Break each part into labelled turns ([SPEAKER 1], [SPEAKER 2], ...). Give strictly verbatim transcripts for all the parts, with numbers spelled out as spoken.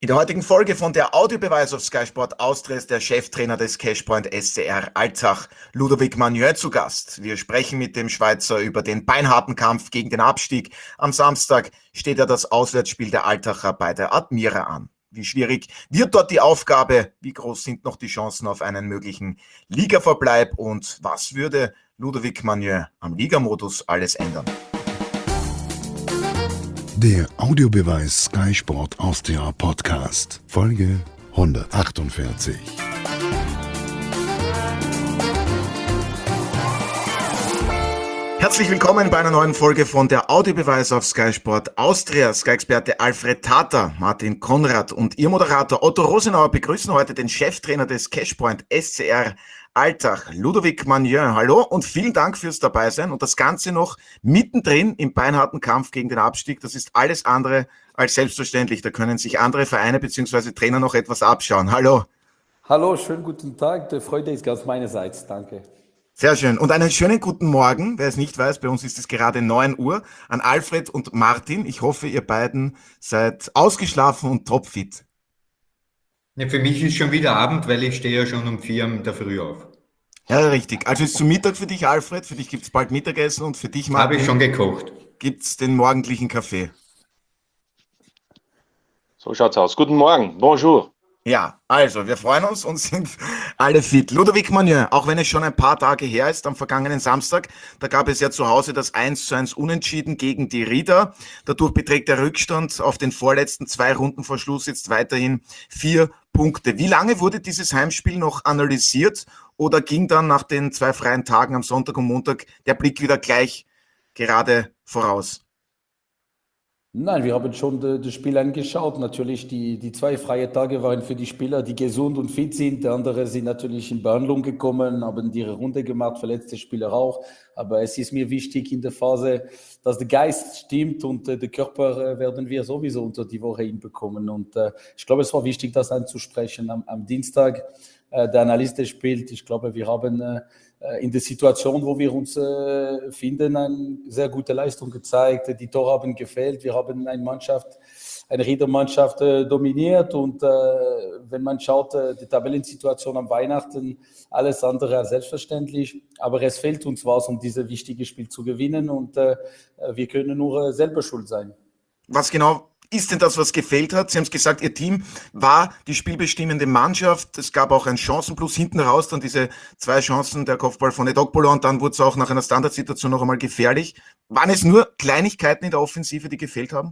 [SPEAKER 1] In der heutigen Folge von der Audiobeweis auf Sky Sport Austria ist der Cheftrainer des Cashpoint S C R Altach, Ludovic Magnier, zu Gast. Wir sprechen mit dem Schweizer über den beinharten Kampf gegen den Abstieg. Am Samstag steht ja das Auswärtsspiel der Altacher bei der Admira an. Wie schwierig wird dort die Aufgabe? Wie groß sind noch die Chancen auf einen möglichen Ligaverbleib? Und was würde Ludovic Magnier am Ligamodus alles ändern?
[SPEAKER 2] Der Audiobeweis Sky Sport Austria Podcast, Folge hundertachtundvierzig.
[SPEAKER 1] Herzlich willkommen bei einer neuen Folge von der Audiobeweis auf Sky Sport Austria. Sky-Experte Alfred Tata, Martin Konrad und Ihr Moderator Otto Rosenauer begrüßen heute den Cheftrainer des Cashpoint S C R Altach, Ludovic Magnier. Hallo und vielen Dank fürs Dabeisein und das Ganze noch mittendrin im beinharten Kampf gegen den Abstieg. Das ist alles andere als selbstverständlich. Da können sich andere Vereine bzw. Trainer noch etwas abschauen. Hallo.
[SPEAKER 3] Hallo, schönen guten Tag. Die Freude ist ganz meinerseits. Danke.
[SPEAKER 1] Sehr schön. Und einen schönen guten Morgen, wer es nicht weiß, bei uns ist es gerade neun Uhr, an Alfred und Martin. Ich hoffe, ihr beiden seid ausgeschlafen und topfit.
[SPEAKER 4] Ja, für mich ist schon wieder Abend, weil ich stehe ja schon um vier in der Früh auf.
[SPEAKER 1] Ja, richtig. Also ist zum Mittag für dich, Alfred, für dich gibt es bald Mittagessen und für dich, Martin,
[SPEAKER 4] habe ich schon gekocht.
[SPEAKER 1] Gibt es den morgendlichen Kaffee.
[SPEAKER 5] So schaut's aus. Guten Morgen, bonjour.
[SPEAKER 1] Ja, also wir freuen uns und sind alle fit. Ludovic Magnier, auch wenn es schon ein paar Tage her ist, am vergangenen Samstag, da gab es ja zu Hause das eins zu eins Unentschieden gegen die Rieder. Dadurch beträgt der Rückstand auf den vorletzten zwei Runden vor Schluss jetzt weiterhin vier Punkte. Wie lange wurde dieses Heimspiel noch analysiert oder ging dann nach den zwei freien Tagen am Sonntag und Montag der Blick wieder gleich gerade voraus?
[SPEAKER 3] Nein, wir haben schon das Spiel angeschaut. Natürlich, die, die zwei freien Tage waren für die Spieler, die gesund und fit sind. Die anderen sind natürlich in Behandlung gekommen, haben ihre Runde gemacht, verletzte Spieler auch. Aber es ist mir wichtig in der Phase, dass der Geist stimmt und äh, der Körper äh, werden wir sowieso unter die Woche hinbekommen. Und äh, ich glaube, es war wichtig, das anzusprechen am, am Dienstag. Äh, der Analyst spielt. Ich glaube, wir haben äh, in der Situation, wo wir uns äh, finden, eine sehr gute Leistung gezeigt. Die Tore haben gefehlt. Wir haben eine Mannschaft, eine Riedermannschaft äh, dominiert. Und äh, wenn man schaut, äh, die Tabellensituation am Weihnachten, alles andere als selbstverständlich. Aber es fehlt uns was, um dieses wichtige Spiel zu gewinnen. Und äh, wir können nur äh, selber schuld sein.
[SPEAKER 1] Was genau ist denn das, was gefehlt hat? Sie haben es gesagt, Ihr Team war die spielbestimmende Mannschaft. Es gab auch einen Chancenplus hinten raus, dann diese zwei Chancen, der Kopfball von Edogbolo und dann wurde es auch nach einer Standardsituation noch einmal gefährlich. Waren es nur Kleinigkeiten in der Offensive, die gefehlt haben?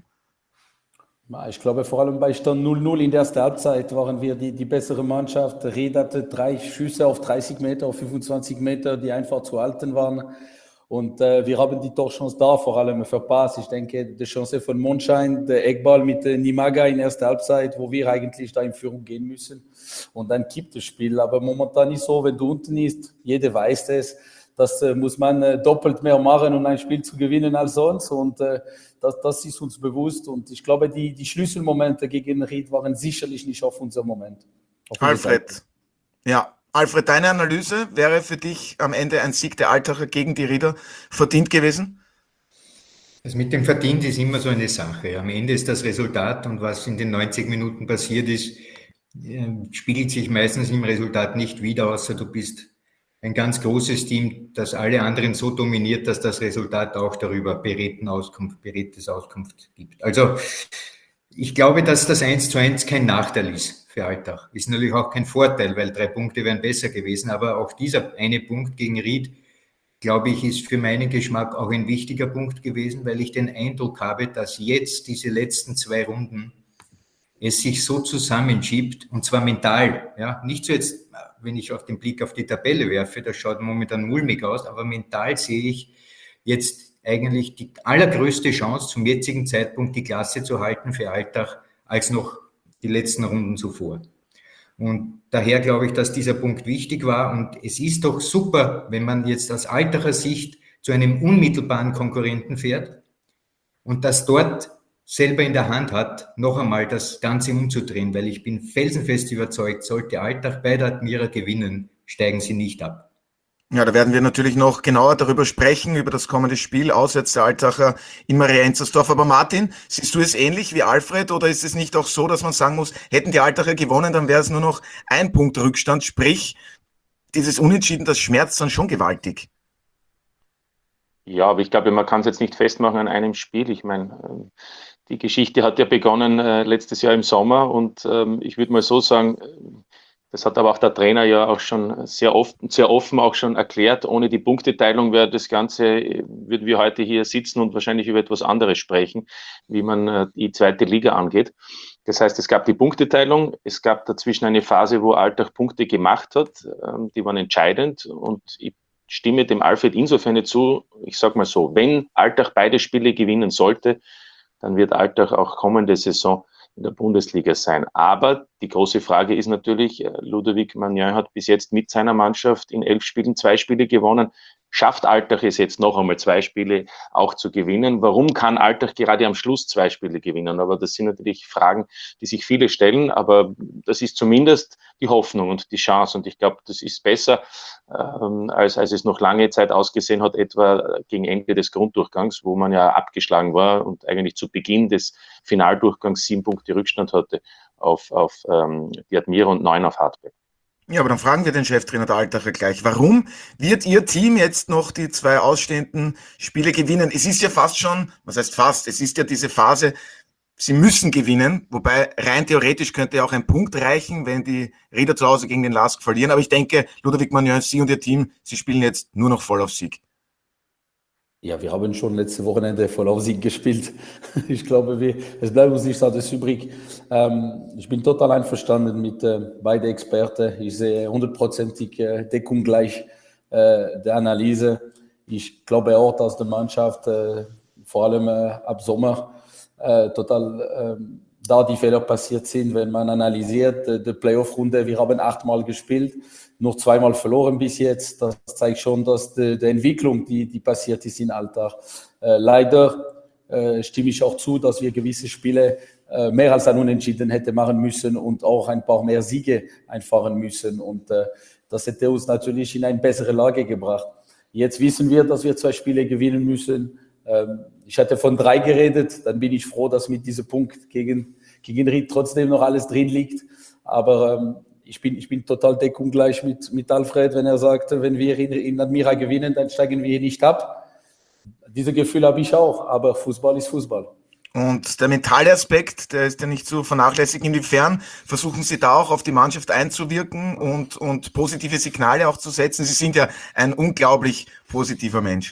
[SPEAKER 3] Ich glaube, vor allem bei Stand null null in der ersten Halbzeit waren wir die, die bessere Mannschaft. Ried hatte drei Schüsse auf dreißig Meter, auf fünfundzwanzig Meter, die einfach zu halten waren. Und äh, wir haben die Torchance da vor allem verpasst. Ich denke, die Chance von Mondschein, der Eckball mit äh, Nimaga in der ersten Halbzeit, wo wir eigentlich da in Führung gehen müssen. Und dann kippt das Spiel. Aber momentan ist so, wenn du unten bist, jeder weiß es, das äh, muss man äh, doppelt mehr machen, um ein Spiel zu gewinnen als sonst. Und äh, das, das ist uns bewusst. Und ich glaube, die, die Schlüsselmomente gegen Ried waren sicherlich nicht auf unserem Moment. Auf
[SPEAKER 1] Alfred, ja. Alfred, deine Analyse, wäre für dich am Ende ein Sieg der Altacher gegen die Rieder verdient gewesen?
[SPEAKER 4] Das mit dem Verdient ist immer so eine Sache. Am Ende ist das Resultat und was in den neunzig Minuten passiert ist, spiegelt sich meistens im Resultat nicht wider, außer du bist ein ganz großes Team, das alle anderen so dominiert, dass das Resultat auch darüber beredten Auskunft, beredtes Auskunft gibt. Also ich glaube, dass das eins zu eins kein Nachteil ist für Altach. Ist natürlich auch kein Vorteil, weil drei Punkte wären besser gewesen. Aber auch dieser eine Punkt gegen Ried, glaube ich, ist für meinen Geschmack auch ein wichtiger Punkt gewesen, weil ich den Eindruck habe, dass jetzt diese letzten zwei Runden es sich so zusammenschiebt, und zwar mental. Ja, nicht so jetzt, wenn ich auf den Blick auf die Tabelle werfe, das schaut momentan mulmig aus, aber mental sehe ich jetzt eigentlich die allergrößte Chance zum jetzigen Zeitpunkt die Klasse zu halten für Altach als noch die letzten Runden zuvor. Und daher glaube ich, dass dieser Punkt wichtig war und es ist doch super, wenn man jetzt aus Altacher Sicht zu einem unmittelbaren Konkurrenten fährt und das dort selber in der Hand hat, noch einmal das Ganze umzudrehen, weil ich bin felsenfest überzeugt, sollte Altach bei der Admira gewinnen, steigen sie nicht ab.
[SPEAKER 1] Ja, da werden wir natürlich noch genauer darüber sprechen, über das kommende Spiel auswärts der Altacher in Maria-Enzersdorf. Aber Martin, siehst du es ähnlich wie Alfred oder ist es nicht auch so, dass man sagen muss, hätten die Altacher gewonnen, dann wäre es nur noch ein Punkt Rückstand, sprich, dieses Unentschieden, das schmerzt dann schon gewaltig.
[SPEAKER 5] Ja, aber ich glaube, man kann es jetzt nicht festmachen an einem Spiel. Ich meine, die Geschichte hat ja begonnen äh, letztes Jahr im Sommer und ähm, ich würde mal so sagen, das hat aber auch der Trainer ja auch schon sehr oft, sehr offen auch schon erklärt. Ohne die Punkteteilung wäre das Ganze, würden wir heute hier sitzen und wahrscheinlich über etwas anderes sprechen, wie man äh, die zweite Liga angeht. Das heißt, es gab die Punkteteilung, es gab dazwischen eine Phase, wo Altach Punkte gemacht hat, ähm, die waren entscheidend und ich stimme dem Alfred insofern zu, ich sage mal so, wenn Altach beide Spiele gewinnen sollte, dann wird Altach auch kommende Saison in der Bundesliga sein. Aber die große Frage ist natürlich, Ludovic Magnin hat bis jetzt mit seiner Mannschaft in elf Spielen zwei Spiele gewonnen. Schafft Altach es jetzt noch einmal zwei Spiele auch zu gewinnen? Warum kann Altach gerade am Schluss zwei Spiele gewinnen? Aber das sind natürlich Fragen, die sich viele stellen. Aber das ist zumindest die Hoffnung und die Chance. Und ich glaube, das ist besser, ähm, als, als es noch lange Zeit ausgesehen hat, etwa gegen Ende des Grunddurchgangs, wo man ja abgeschlagen war und eigentlich zu Beginn des Finaldurchgangs sieben Punkte Rückstand hatte auf, auf ähm, die Admira und neun auf Hartberg.
[SPEAKER 1] Ja, aber dann fragen wir den Cheftrainer der Altacher gleich. Warum wird Ihr Team jetzt noch die zwei ausstehenden Spiele gewinnen? Es ist ja fast schon, was heißt fast, es ist ja diese Phase, Sie müssen gewinnen, wobei rein theoretisch könnte ja auch ein Punkt reichen, wenn die Rieder zu Hause gegen den L A S K verlieren. Aber ich denke, Ludovic Magnin, Sie und Ihr Team, Sie spielen jetzt nur noch voll auf Sieg.
[SPEAKER 3] Ja, wir haben schon letzte Wochenende voll auf Sieg gespielt. Ich glaube, wir, es bleibt uns nichts anderes übrig. Ähm, ich bin total einverstanden mit äh, beiden Experten. Ich sehe hundertprozentig äh, Deckung gleich äh, der Analyse. Ich glaube auch, dass die Mannschaft äh, vor allem äh, ab Sommer äh, total äh, da die Fehler passiert sind, wenn man analysiert äh, die Playoff-Runde. Wir haben achtmal gespielt, nur zweimal verloren bis jetzt. Das zeigt schon, dass die, die Entwicklung, die, die passiert ist in Altach. Äh, leider äh, stimme ich auch zu, dass wir gewisse Spiele äh, mehr als ein Unentschieden hätte machen müssen und auch ein paar mehr Siege einfahren müssen. Und äh, das hätte uns natürlich in eine bessere Lage gebracht. Jetzt wissen wir, dass wir zwei Spiele gewinnen müssen. Ähm, ich hatte von drei geredet, dann bin ich froh, dass mit diesem Punkt gegen, gegen Ried trotzdem noch alles drin liegt. Aber ähm, Ich bin, ich bin total deckungsgleich mit, mit Alfred, wenn er sagt, wenn wir in, in Admira gewinnen, dann steigen wir hier nicht ab. Dieses Gefühl habe ich auch, aber Fußball ist Fußball.
[SPEAKER 1] Und der mentale Aspekt, der ist ja nicht zu vernachlässigen. Inwiefern versuchen Sie da auch auf die Mannschaft einzuwirken und, und positive Signale auch zu setzen? Sie sind ja ein unglaublich positiver Mensch.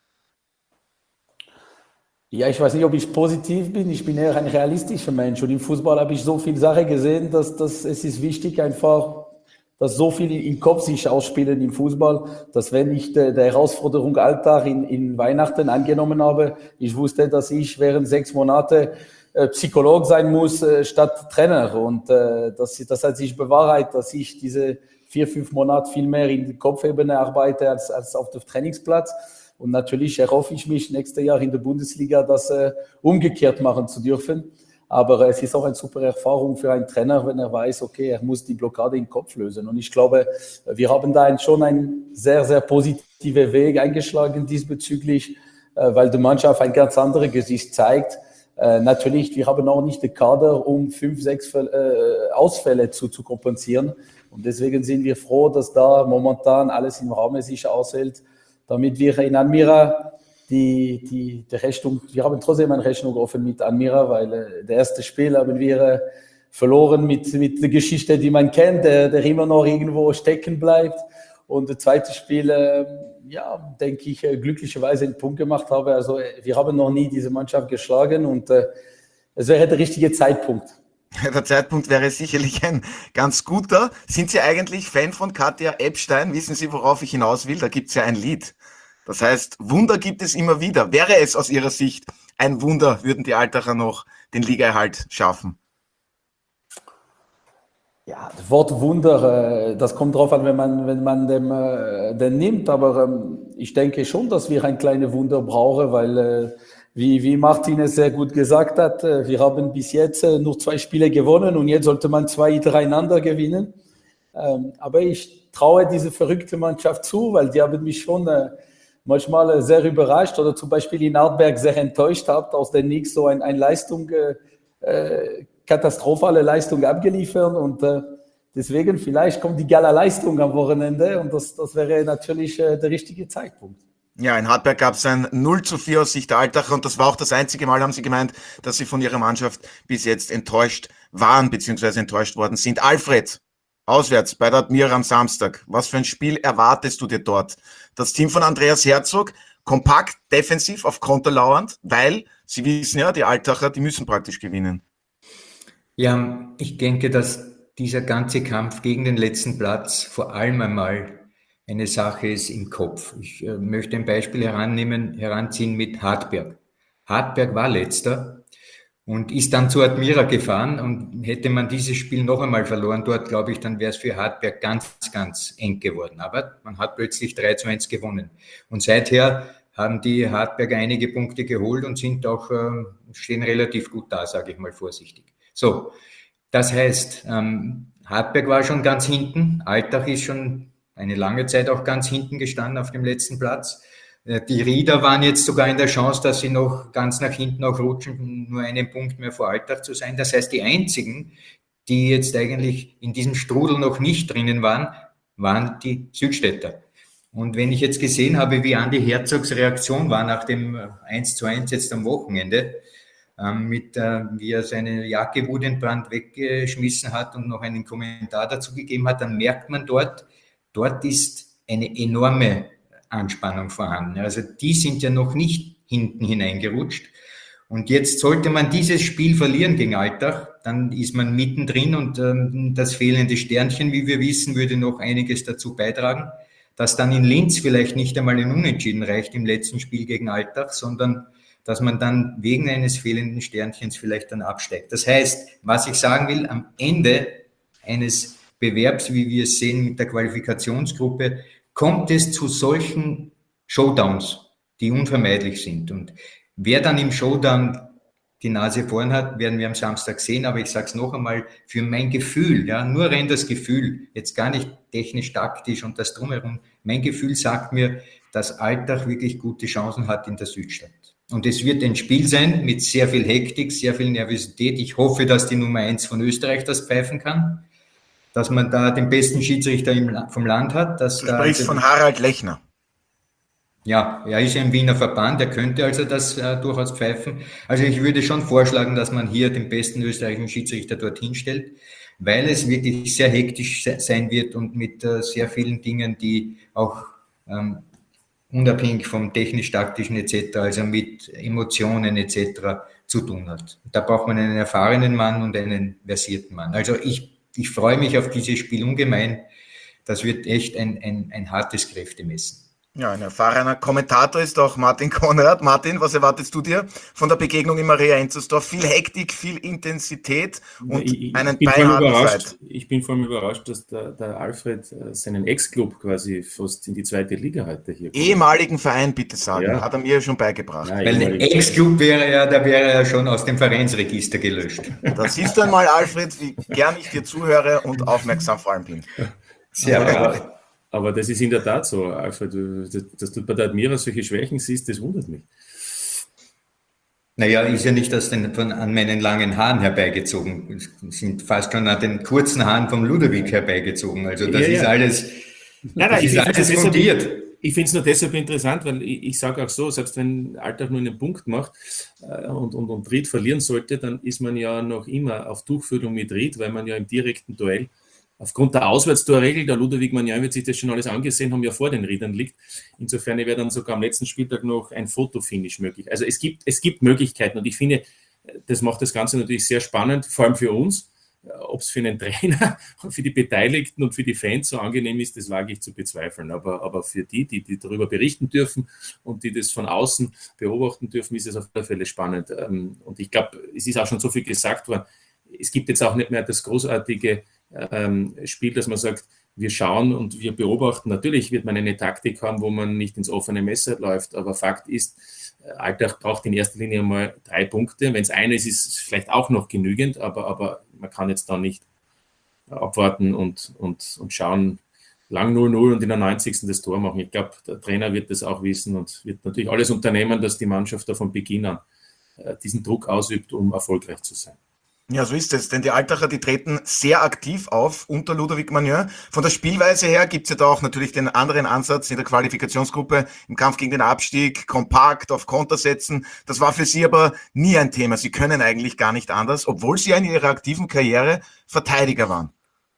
[SPEAKER 3] Ja, ich weiß nicht, ob ich positiv bin. Ich bin eher ein realistischer Mensch. Und im Fußball habe ich so viele Sachen gesehen, dass, dass es ist wichtig einfach, dass so viel im Kopf sich ausspielen im Fußball, dass wenn ich die, die Herausforderung Alltag in, in Weihnachten angenommen habe, ich wusste, dass ich während sechs Monate äh, Psycholog sein muss äh, statt Trainer. Und äh, das, das hat sich bewahrheitet, dass ich diese vier, fünf Monate viel mehr in der Kopfebene arbeite als, als auf dem Trainingsplatz. Und natürlich erhoffe ich mich nächstes Jahr in der Bundesliga, das äh, umgekehrt machen zu dürfen. Aber äh, es ist auch eine super Erfahrung für einen Trainer, wenn er weiß, okay, er muss die Blockade im Kopf lösen. Und ich glaube, wir haben da ein, schon einen sehr, sehr positiven Weg eingeschlagen diesbezüglich, äh, weil die Mannschaft ein ganz anderes Gesicht zeigt. Äh, natürlich, wir haben auch nicht den Kader, um fünf, sechs äh, Ausfälle zu, zu kompensieren. Und deswegen sind wir froh, dass da momentan alles im Rahmen sich aushält, damit wir in Admira die, die, die Rechnung, wir haben trotzdem eine Rechnung offen mit Admira, weil äh, das erste Spiel haben wir äh, verloren mit, mit der Geschichte, die man kennt, der, der immer noch irgendwo stecken bleibt. Und das zweite Spiel, äh, ja, denke ich, äh, glücklicherweise einen Punkt gemacht habe. Also äh, wir haben noch nie diese Mannschaft geschlagen und äh, es wäre der richtige Zeitpunkt.
[SPEAKER 1] Der Zeitpunkt wäre sicherlich ein ganz guter. Sind Sie eigentlich Fan von Katja Epstein? Wissen Sie, worauf ich hinaus will? Da gibt es ja ein Lied. Das heißt, Wunder gibt es immer wieder. Wäre es aus Ihrer Sicht ein Wunder, würden die Altacher noch den Ligaerhalt schaffen?
[SPEAKER 3] Ja, das Wort Wunder, das kommt drauf an, wenn man, wenn man dem, den nimmt. Aber ich denke schon, dass wir ein kleines Wunder brauchen, weil, wie, wie Martin es sehr gut gesagt hat, wir haben bis jetzt nur zwei Spiele gewonnen und jetzt sollte man zwei hintereinander gewinnen. Ähm, aber ich traue diese verrückte Mannschaft zu, weil die haben mich schon äh, manchmal äh, sehr überrascht oder zum Beispiel in Artberg sehr enttäuscht habt, aus der Nix so ein, ein Leistung, äh, äh, katastrophale Leistung abgeliefert und äh, deswegen vielleicht kommt die Gala Leistung am Wochenende und das, das wäre natürlich äh, der richtige Zeitpunkt.
[SPEAKER 1] Ja, in Hartberg gab es ein null zu vier aus Sicht der Altacher und das war auch das einzige Mal, haben sie gemeint, dass sie von ihrer Mannschaft bis jetzt enttäuscht waren bzw. enttäuscht worden sind. Alfred, auswärts bei der Admira am Samstag, was für ein Spiel erwartest du dir dort? Das Team von Andreas Herzog, kompakt, defensiv, auf Konter lauernd, weil sie wissen ja, die Altacher, die müssen praktisch gewinnen.
[SPEAKER 4] Ja, ich denke, dass dieser ganze Kampf gegen den letzten Platz vor allem einmal eine Sache ist im Kopf. Ich äh, möchte ein Beispiel herannehmen, heranziehen mit Hartberg. Hartberg war letzter und ist dann zu Admira gefahren und hätte man dieses Spiel noch einmal verloren dort, glaube ich, dann wäre es für Hartberg ganz, ganz eng geworden. Aber man hat plötzlich drei zu eins gewonnen. Und seither haben die Hartberger einige Punkte geholt und sind auch, äh, stehen relativ gut da, sage ich mal vorsichtig. So, das heißt, ähm, Hartberg war schon ganz hinten, Altach ist schon eine lange Zeit auch ganz hinten gestanden auf dem letzten Platz. Die Rieder waren jetzt sogar in der Chance, dass sie noch ganz nach hinten auch rutschen, nur einen Punkt mehr vor Altach zu sein. Das heißt, die einzigen, die jetzt eigentlich in diesem Strudel noch nicht drinnen waren, waren die Südstädter. Und wenn ich jetzt gesehen habe, wie Andi Herzogs Reaktion war nach dem eins zu eins jetzt am Wochenende, mit äh, wie er seine Jacke wutentbrannt weggeschmissen hat und noch einen Kommentar dazu gegeben hat, dann merkt man dort, dort ist eine enorme Anspannung vorhanden. Also die sind ja noch nicht hinten hineingerutscht. Und jetzt sollte man dieses Spiel verlieren gegen Altach, dann ist man mittendrin und ähm, das fehlende Sternchen, wie wir wissen, würde noch einiges dazu beitragen, dass dann in Linz vielleicht nicht einmal ein Unentschieden reicht im letzten Spiel gegen Altach, sondern dass man dann wegen eines fehlenden Sternchens vielleicht dann absteigt. Das heißt, was ich sagen will, am Ende eines Bewerbs, wie wir es sehen mit der Qualifikationsgruppe, kommt es zu solchen Showdowns, die unvermeidlich sind. Und wer dann im Showdown die Nase vorn hat, werden wir am Samstag sehen. Aber ich sage es noch einmal, für mein Gefühl, ja, nur rein das Gefühl, jetzt gar nicht technisch, taktisch und das Drumherum, mein Gefühl sagt mir, dass Altach wirklich gute Chancen hat in der Südstadt. Und es wird ein Spiel sein mit sehr viel Hektik, sehr viel Nervosität. Ich hoffe, dass die Nummer eins von Österreich das pfeifen kann, dass man da den besten Schiedsrichter im, vom Land hat. Dass
[SPEAKER 1] Du
[SPEAKER 4] da
[SPEAKER 1] sprichst
[SPEAKER 4] also,
[SPEAKER 1] von Harald Lechner.
[SPEAKER 4] Ja, er ist ja im Wiener Verband, er könnte also das äh, durchaus pfeifen. Also ich würde schon vorschlagen, dass man hier den besten österreichischen Schiedsrichter dorthin stellt, weil es wirklich sehr hektisch se- sein wird und mit äh, sehr vielen Dingen, die auch ähm, unabhängig vom technisch-taktischen et cetera, also mit Emotionen et cetera zu tun hat. Da braucht man einen erfahrenen Mann und einen versierten Mann. Also ich, ich freue mich auf dieses Spiel ungemein. Das wird echt ein, ein, ein hartes Kräftemessen.
[SPEAKER 1] Ja, ein erfahrener Kommentator ist auch Martin Konrad. Martin, was erwartest du dir von der Begegnung in Maria Enzersdorf? Viel Hektik, viel Intensität und
[SPEAKER 6] ich, ich,
[SPEAKER 1] einen
[SPEAKER 6] bin vor allem
[SPEAKER 1] beinharten
[SPEAKER 6] überrascht,
[SPEAKER 1] Fight.
[SPEAKER 6] ich bin vor allem überrascht, dass der, der Alfred äh, seinen Ex-Club quasi fast in die zweite Liga heute hier kommt.
[SPEAKER 1] Ehemaligen Verein, bitte sagen,
[SPEAKER 6] Ja.
[SPEAKER 1] hat er mir schon beigebracht.
[SPEAKER 6] Ja,
[SPEAKER 4] Weil ein
[SPEAKER 6] ehemalig-
[SPEAKER 4] Ex-Club wäre ja, da wäre er schon aus dem Vereinsregister gelöscht.
[SPEAKER 1] Da siehst du einmal, Alfred, wie gern ich dir zuhöre und aufmerksam vor allem bin.
[SPEAKER 4] Sehr
[SPEAKER 6] aber,
[SPEAKER 4] gut.
[SPEAKER 6] aber das ist in der Tat so, Alfred, du- dass, dass du bei der Admira solche Schwächen siehst, das wundert mich.
[SPEAKER 4] Naja, ist ja nicht aus den, von, an meinen langen Haaren herbeigezogen. Es sind fast schon an den kurzen Haaren vom Ludwig herbeigezogen. Also das
[SPEAKER 6] Ja,
[SPEAKER 4] ist
[SPEAKER 6] ja.
[SPEAKER 4] alles,
[SPEAKER 6] Nein,
[SPEAKER 4] das
[SPEAKER 6] ich
[SPEAKER 4] ist
[SPEAKER 6] finde
[SPEAKER 4] alles
[SPEAKER 6] es
[SPEAKER 4] fundiert.
[SPEAKER 6] deshalb, ich finde es nur deshalb interessant, weil ich, ich sage auch so, selbst wenn Alltag nur einen Punkt macht äh, und, und, und Ried verlieren sollte, dann ist man ja noch immer auf Tuchfühlung mit Ried, weil man ja im direkten Duell aufgrund der Auswärtstorregel, der Ludwig Magnan wird sich das schon alles angesehen haben, ja vor den Riedern liegt. Insofern wäre dann sogar am letzten Spieltag noch ein Fotofinish möglich. Also es gibt, es gibt Möglichkeiten und ich finde, das macht das Ganze natürlich sehr spannend, vor allem für uns. Ob es für einen Trainer, für die Beteiligten und für die Fans so angenehm ist, das wage ich zu bezweifeln. Aber, aber für die, die, die darüber berichten dürfen und die das von außen beobachten dürfen, ist es auf alle Fälle spannend. Und ich glaube, es ist auch schon so viel gesagt worden, es gibt jetzt auch nicht mehr das großartige ähm, Spiel, dass man sagt, wir schauen und wir beobachten. Natürlich wird man eine Taktik haben, wo man nicht ins offene Messer läuft, aber Fakt ist, Alltag braucht in erster Linie mal drei Punkte. Wenn es eine ist, ist es vielleicht auch noch genügend, aber, aber man kann jetzt da nicht abwarten und, und, und schauen, lang null null und in der neunzigsten das Tor machen. Ich glaube, der Trainer wird das auch wissen und wird natürlich alles unternehmen, dass die Mannschaft da von Beginn an äh, diesen Druck ausübt, um erfolgreich zu sein.
[SPEAKER 1] Ja, so ist es, denn die Altacher, die treten sehr aktiv auf unter Ludovic Magnin. Von der Spielweise her gibt's ja da auch natürlich den anderen Ansatz in der Qualifikationsgruppe im Kampf gegen den Abstieg, kompakt auf Konter setzen. Das war für Sie aber nie ein Thema. Sie können eigentlich gar nicht anders, obwohl Sie ja in Ihrer aktiven Karriere Verteidiger waren.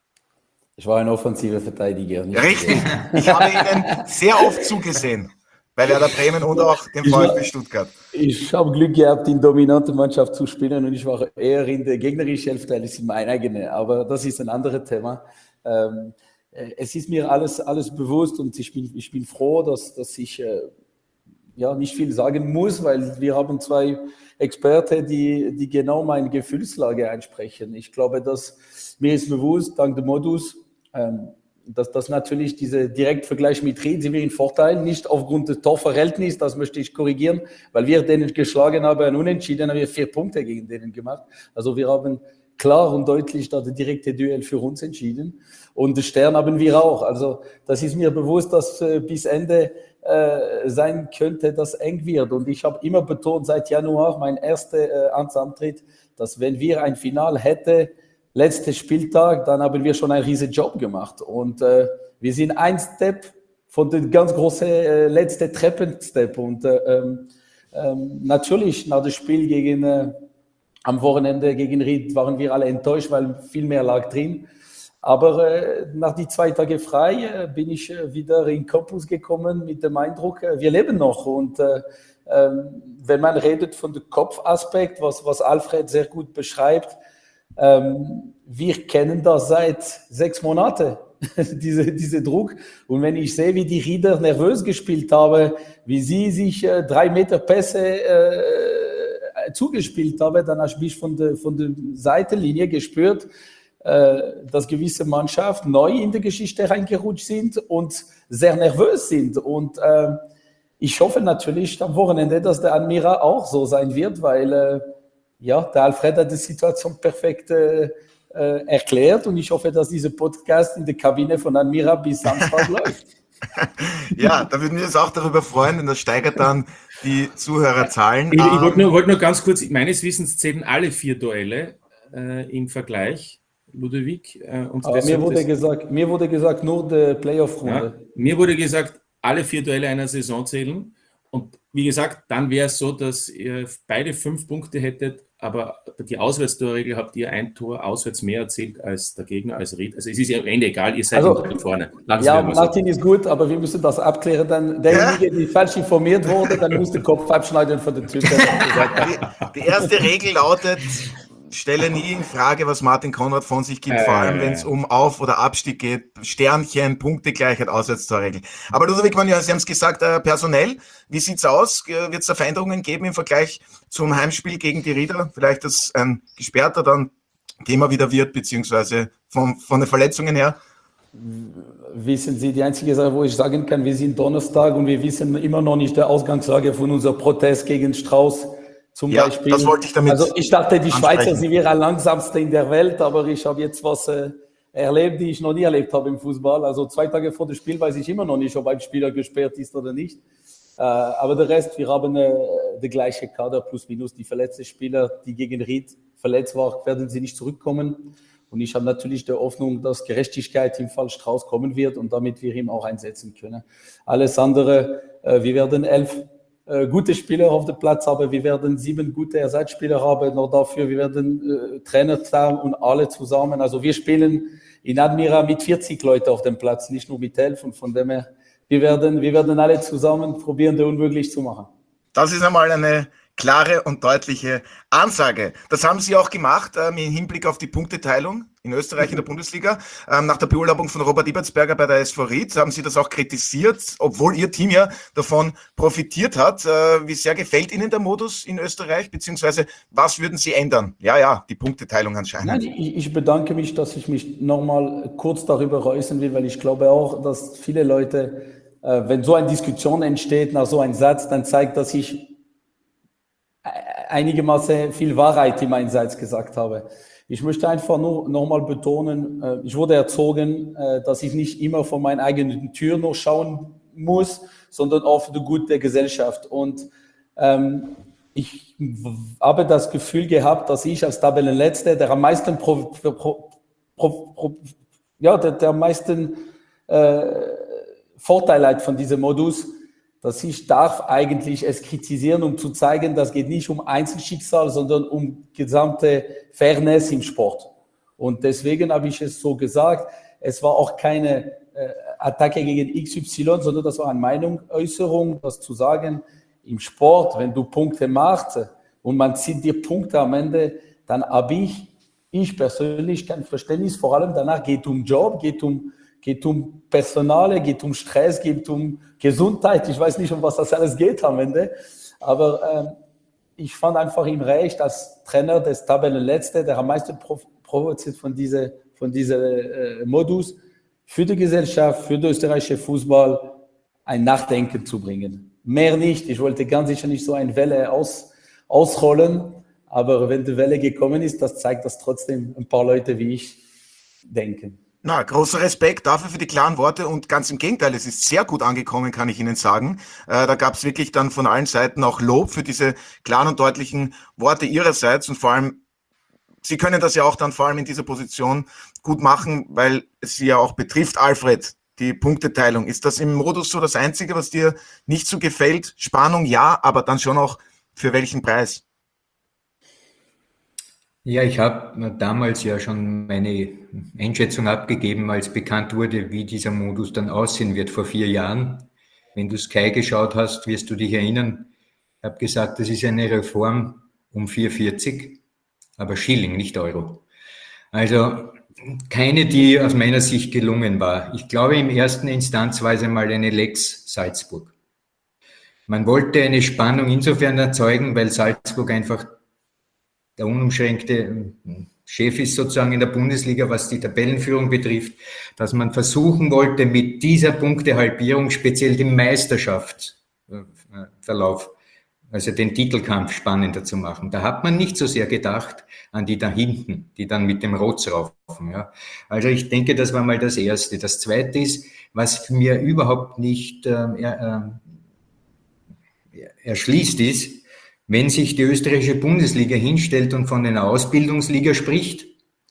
[SPEAKER 3] Ich war ein offensiver Verteidiger. Nicht
[SPEAKER 1] Richtig, ich habe Ihnen sehr oft zugesehen, bei Werder Bremen und auch dem VfB Stuttgart.
[SPEAKER 3] Ich habe Glück gehabt, in dominante Mannschaft zu spielen und ich war eher in der gegnerischen Hälfte als in meiner eigenen. Aber das ist ein anderes Thema. Ähm, es ist mir alles, alles bewusst und ich bin, ich bin froh, dass, dass ich äh, ja, nicht viel sagen muss, weil wir haben zwei Experten, die, die genau meine Gefühlslage einsprechen. Ich glaube, dass mir ist bewusst, dank dem Modus, ähm, dass das natürlich dieser Direktvergleich mit Ried sind wir in Vorteil, nicht aufgrund des Torverhältnisses, das möchte ich korrigieren, weil wir denen geschlagen haben, ein Unentschieden, haben wir vier Punkte gegen denen gemacht. Also wir haben klar und deutlich da das direkte Duell für uns entschieden und den Stern haben wir auch. Also das ist mir bewusst, dass äh, bis Ende äh, sein könnte, dass eng wird und ich habe immer betont seit Januar, mein erster äh, Amtsantritt, dass wenn wir ein Final hätten, letzter Spieltag, dann haben wir schon einen riesen Job gemacht und äh, wir sind ein Step von dem ganz großen äh, letzten Treppenstep und äh, ähm, natürlich nach dem Spiel gegen äh, am Wochenende gegen Ried waren wir alle enttäuscht, weil viel mehr lag drin, aber äh, nach die zwei Tage frei äh, bin ich äh, wieder in Campus gekommen mit dem Eindruck, äh, wir leben noch und äh, äh, wenn man redet von dem Kopfaspekt, was, was Alfred sehr gut beschreibt, Ähm, wir kennen das seit sechs Monaten, diese, diese Druck. Und wenn ich sehe, wie die Rieder nervös gespielt haben, wie sie sich äh, drei Meter Pässe äh, zugespielt haben, dann habe ich von der, von der Seitenlinie gespürt, äh, dass gewisse Mannschaften neu in der Geschichte reingerutscht sind und sehr nervös sind. Und äh, ich hoffe natürlich am Wochenende, dass der Admira auch so sein wird, weil äh, ja, der Alfred hat die Situation perfekt äh, äh, erklärt und ich hoffe, dass dieser Podcast in der Kabine von Admira bis Samstag läuft.
[SPEAKER 1] Ja, da würden wir uns auch darüber freuen, denn das steigert dann die Zuhörerzahlen.
[SPEAKER 6] Ich, ich
[SPEAKER 1] ähm,
[SPEAKER 6] wollte nur, wollt nur ganz kurz, meines Wissens zählen alle vier Duelle äh, im Vergleich, Ludovic. Äh, und
[SPEAKER 3] Aber mir wurde, gesagt, mir wurde gesagt, nur die Playoff-Runde.
[SPEAKER 6] Ja, mir wurde gesagt, alle vier Duelle einer Saison zählen. Und wie gesagt, dann wäre es so, dass ihr beide fünf Punkte hättet, aber die Auswärtstorregel habt ihr ein Tor auswärts mehr erzielt als der Gegner, als Ried. Also es ist ja am Ende egal, ihr seid
[SPEAKER 3] also,
[SPEAKER 6] vorne.
[SPEAKER 3] Lassen ja, Martin so. Ist gut, aber wir müssen das abklären. Dann derjenige, der falsch informiert wurde, dann muss der Kopf abschneiden von der Tür.
[SPEAKER 1] Die, die erste Regel lautet, stelle nie in Frage, was Martin Konrad von sich gibt, äh, vor allem wenn es um Auf- oder Abstieg geht. Sternchen, Punktegleichheit, Auswärtstorregel. Aber Ludovic Magnin, Sie haben es gesagt, äh, personell, wie sieht's aus? Wird es da Veränderungen geben im Vergleich zum Heimspiel gegen die Rieder? Vielleicht, dass ein Gesperrter dann Thema wieder wird, beziehungsweise von, von den Verletzungen her?
[SPEAKER 3] Wissen Sie, die einzige Sache, wo ich sagen kann, wir sind Donnerstag und wir wissen immer noch nicht die Ausgangslage von unserem Protest gegen Strauß. Zum
[SPEAKER 1] ja,
[SPEAKER 3] Beispiel.
[SPEAKER 1] Das wollte ich damit
[SPEAKER 3] Also ich dachte, die
[SPEAKER 1] ansprechen.
[SPEAKER 3] Schweizer, sie wären langsamste in der Welt, aber ich habe jetzt was äh, erlebt, die ich noch nie erlebt habe im Fußball. Also zwei Tage vor dem Spiel weiß ich immer noch nicht, ob ein Spieler gesperrt ist oder nicht. Äh, aber der Rest, wir haben äh, den gleichen Kader plus minus. Die verletzten Spieler, die gegen Ried verletzt waren, werden sie nicht zurückkommen. Und ich habe natürlich die Hoffnung, dass Gerechtigkeit im Fall Strauß kommen wird und damit wir ihn auch einsetzen können. Alles andere, äh, wir werden elf gute Spieler auf dem Platz haben, wir werden sieben gute Ersatzspieler haben, noch dafür, wir werden äh, Trainer haben und alle zusammen, also wir spielen in Admira mit vierzig Leuten auf dem Platz, nicht nur mit elf und von dem her, wir werden, wir werden alle zusammen probieren, das unmöglich zu machen.
[SPEAKER 1] Das ist einmal eine klare und deutliche Ansage. Das haben Sie auch gemacht ähm, im Hinblick auf die Punkteteilung in Österreich in der Bundesliga. Ähm, nach der Beurlaubung von Robert Ibertsberger bei der S V Ried haben Sie das auch kritisiert, obwohl Ihr Team ja davon profitiert hat. Äh, wie sehr gefällt Ihnen der Modus in Österreich, beziehungsweise was würden Sie ändern? Ja, ja, die Punkteteilung anscheinend.
[SPEAKER 3] Nein, ich, ich bedanke mich, dass ich mich nochmal kurz darüber äußern will, weil ich glaube auch, dass viele Leute, äh, wenn so eine Diskussion entsteht nach so einem Satz, dann zeigt, dass ich einigermaßen viel Wahrheit in meinem Satz gesagt habe. Ich möchte einfach nur nochmal betonen, äh, ich wurde erzogen, äh, dass ich nicht immer vor meiner eigenen Tür nur schauen muss, sondern auch für die Gut der Gesellschaft. Und ähm, ich w- habe das Gefühl gehabt, dass ich als Tabellenletzter, der am meisten, pro, pro, pro, pro, ja, der, der am meisten äh, Vorteil hat von diesem Modus, dass ich darf eigentlich es kritisieren, um zu zeigen, das geht nicht um Einzelschicksal, sondern um gesamte Fairness im Sport. Und deswegen habe ich es so gesagt. Es war auch keine äh, Attacke gegen X Y, sondern das war eine Meinungsäußerung, das zu sagen, im Sport, wenn du Punkte machst und man zieht dir Punkte am Ende, dann habe ich, ich persönlich kein Verständnis, vor allem danach geht um Job, geht um geht um Personale, geht um Stress, geht um Gesundheit. Ich weiß nicht, um was das alles geht am Ende. Aber ähm, ich fand einfach ihm recht, als Trainer des Tabellenletzten, der am meisten provoziert von diesem von diese, äh, Modus, für die Gesellschaft, für den österreichischen Fußball ein Nachdenken zu bringen. Mehr nicht. Ich wollte ganz sicher nicht so eine Welle aus, ausrollen. Aber wenn die Welle gekommen ist, das zeigt, dass trotzdem ein paar Leute wie ich denken.
[SPEAKER 1] Na, großer Respekt dafür für die klaren Worte und ganz im Gegenteil, es ist sehr gut angekommen, kann ich Ihnen sagen. Äh, da gab es wirklich dann von allen Seiten auch Lob für diese klaren und deutlichen Worte Ihrerseits und vor allem, Sie können das ja auch dann vor allem in dieser Position gut machen, weil es Sie ja auch betrifft, Alfred, die Punkteteilung. Ist das im Modus so das Einzige, was dir nicht so gefällt? Spannung ja, aber dann schon auch für welchen Preis?
[SPEAKER 4] Ja, ich habe damals ja schon meine Einschätzung abgegeben, als bekannt wurde, wie dieser Modus dann aussehen wird vor vier Jahren. Wenn du Sky geschaut hast, wirst du dich erinnern. Ich habe gesagt, das ist eine Reform um vier vierzig, aber Schilling, nicht Euro. Also keine, die aus meiner Sicht gelungen war. Ich glaube, im ersten Instanz war es einmal eine Lex Salzburg. Man wollte eine Spannung insofern erzeugen, weil Salzburg einfach der unumschränkte Chef ist sozusagen in der Bundesliga, was die Tabellenführung betrifft, dass man versuchen wollte, mit dieser Punktehalbierung speziell den Meisterschaftsverlauf, also den Titelkampf spannender zu machen. Da hat man nicht so sehr gedacht an die da hinten, die dann mit dem Rotz raufen. Ja. Also ich denke, das war mal das Erste. Das Zweite ist, was mir überhaupt nicht äh, äh, erschließt ist, wenn sich die österreichische Bundesliga hinstellt und von einer Ausbildungsliga spricht,